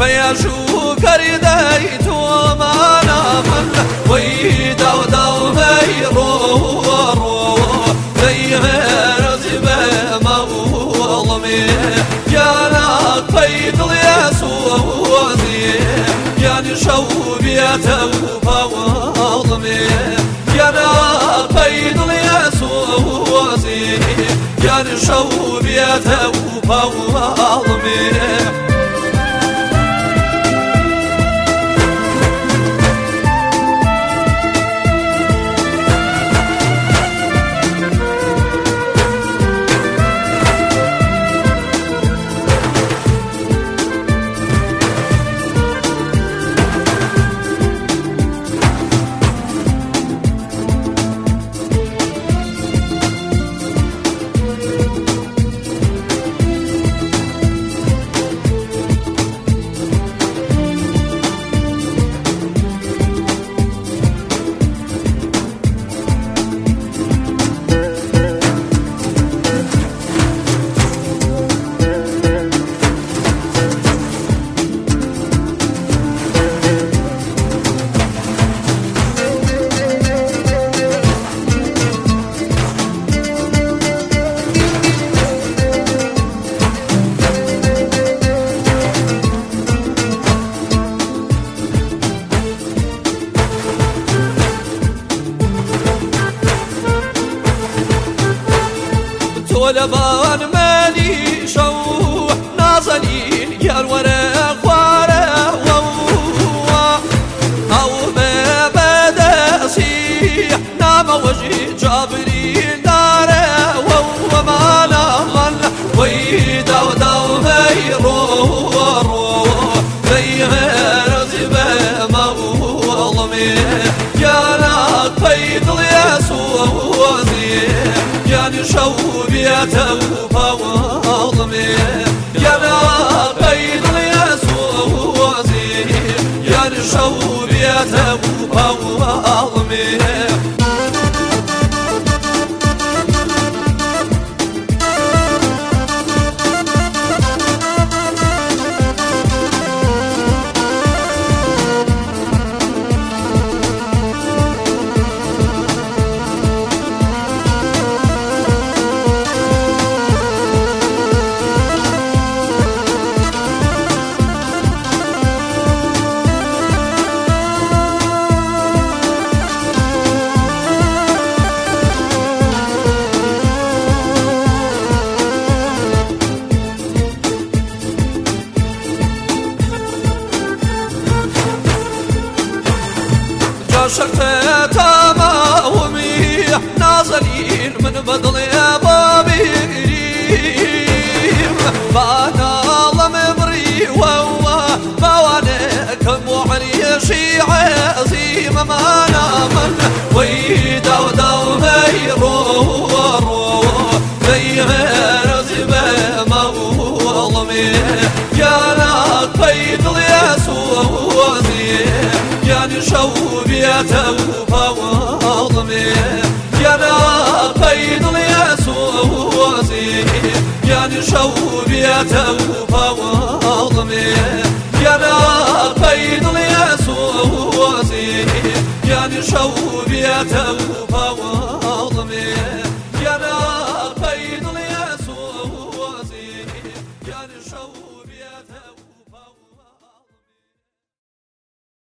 ويشو كرديت ومانا من ويدا وداو ميرو زيها رزبه مظلمي يا قيد اليسوع يعني شو بيته فظلمي يا قيد اليسوع يعني شو بيته فظلمي ولبان مالي شو نازلين يا الورق وارق أو ما بدا سيح نام وجه جابرين داره وما نمن ويدا وداو ميرو زيها رزبه مظلمي يا قيد اليسوع يعني شو بيته فظلمي يا قيد اليسوع يعني شو بيته فظلمي شفت تماومي نازلين من بدل يا بابي بانا الله مبري وهو موانك موعني شيع عظيم ما نامن ويدا وداو ميرو زيها رزبه مظلمي يا قيد اليسوع يعني شو بيته فظلمي يا قيد اليسوع يعني شو بيته فظلمي يا قيد اليسوع يعني شو بيته